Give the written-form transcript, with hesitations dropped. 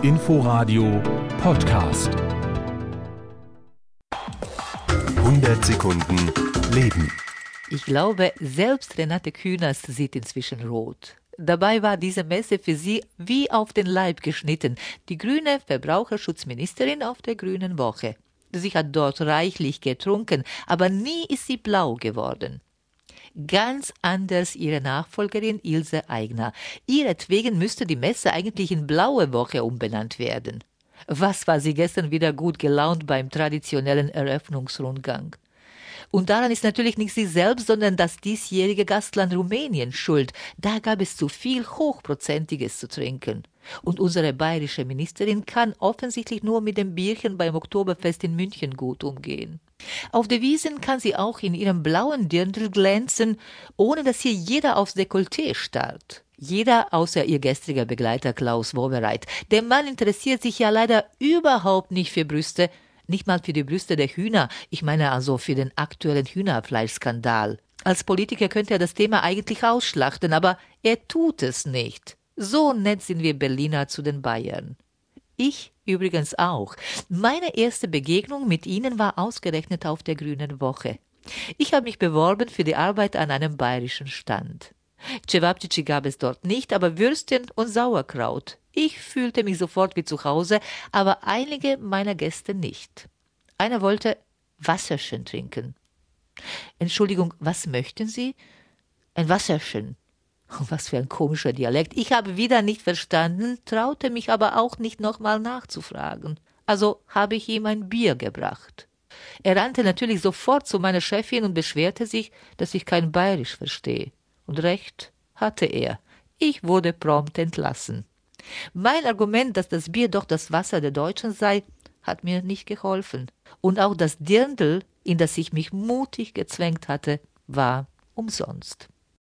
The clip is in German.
Inforadio Podcast. 100 Sekunden Leben. Ich glaube, selbst Renate Künast sieht inzwischen rot. Dabei war diese Messe für sie wie auf den Leib geschnitten. Die grüne Verbraucherschutzministerin auf der Grünen Woche. Sie hat dort reichlich getrunken, aber nie ist sie blau geworden. Ganz anders ihre Nachfolgerin Ilse Aigner. Ihretwegen müsste die Messe eigentlich in Blaue Woche umbenannt werden. Was war sie gestern wieder gut gelaunt beim traditionellen Eröffnungsrundgang? Und daran ist natürlich nicht sie selbst, sondern das diesjährige Gastland Rumänien schuld. Da gab es zu viel Hochprozentiges zu trinken. Und unsere bayerische Ministerin kann offensichtlich nur mit dem Bierchen beim Oktoberfest in München gut umgehen. Auf der Wiesn kann sie auch in ihrem blauen Dirndl glänzen, ohne dass hier jeder aufs Dekolleté starrt. Jeder außer ihr gestriger Begleiter Klaus Wowereit. Der Mann interessiert sich ja leider überhaupt nicht für Brüste, nicht mal für die Brüste der Hühner, ich meine also für den aktuellen Hühnerfleischskandal. Als Politiker könnte er das Thema eigentlich ausschlachten, aber er tut es nicht. So nett sind wir Berliner zu den Bayern. Ich übrigens auch. Meine erste Begegnung mit ihnen war ausgerechnet auf der Grünen Woche. Ich habe mich beworben für die Arbeit an einem bayerischen Stand. Cevapcici gab es dort nicht, aber Würstchen und Sauerkraut. Ich fühlte mich sofort wie zu Hause, aber einige meiner Gäste nicht. Einer wollte Wasserchen trinken. Entschuldigung, was möchten Sie? Ein Wasserchen. Was für ein komischer Dialekt. Ich habe wieder nicht verstanden, traute mich aber auch nicht nochmal nachzufragen. Also habe ich ihm ein Bier gebracht. Er rannte natürlich sofort zu meiner Chefin und beschwerte sich, dass ich kein Bayerisch verstehe. Und recht hatte er. Ich wurde prompt entlassen. Mein Argument, dass das Bier doch das Wasser der Deutschen sei, hat mir nicht geholfen. Und auch das Dirndl, in das ich mich mutig gezwängt hatte, war umsonst.